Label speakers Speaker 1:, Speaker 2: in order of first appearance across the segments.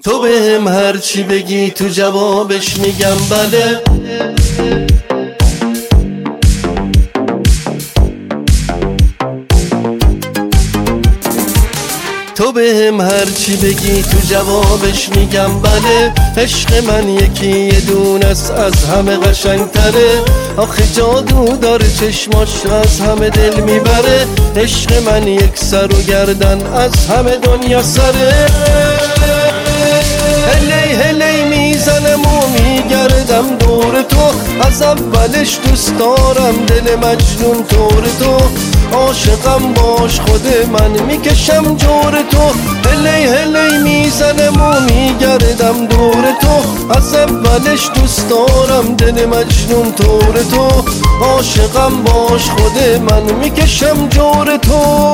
Speaker 1: تو بهم هر چی بگی تو جوابش میگم بله. تو بهم هر چی بگی تو جوابش میگم بله. عشق من یکی یه دونه است از همه قشنگتره. آخه جادو داره چشماش از همه دل میبره. عشق من یک سر و گردن از همه دنیا سره. هلی هلی میزنم و میگردم دور تو. از اولش دوست دارم دل مجنون طور تو. عاشقم باش خود من میکشم جور تو. هلی هلی میزنم و میگردم دور تو. از اولش دوست دارم دل مجنون طور تو. عاشقم باش خود من میکشم جور تو.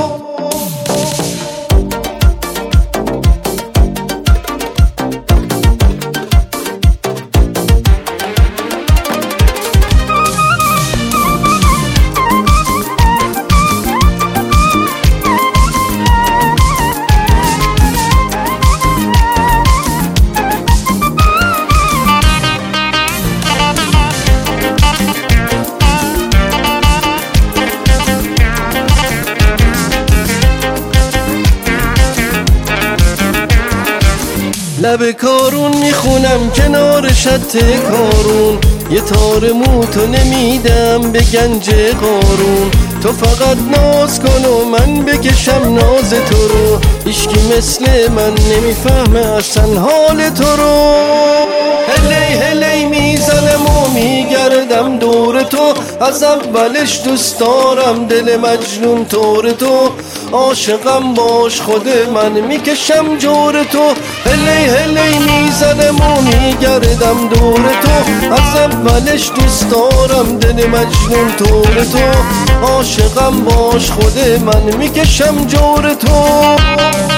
Speaker 1: لب کارون میخونم کنار شط کارون. یه تار موتو نمیدم به گنج قارون. تو فقط ناز کن و من بکشم ناز تو رو. هیچکی مثل من نمیفهمه اصلا حال تو رو. هلی هلی میزنم و میگردم دور تو. از اولش دوست دارم دل مجنون طور تو. عاشقم باش خود من میکشم جور تو. هلی هلی میزنم و میگردم دور تو. از اولش دوست دارم دل مجنون طور تو. عاشقم باش خود من میکشم جور تو.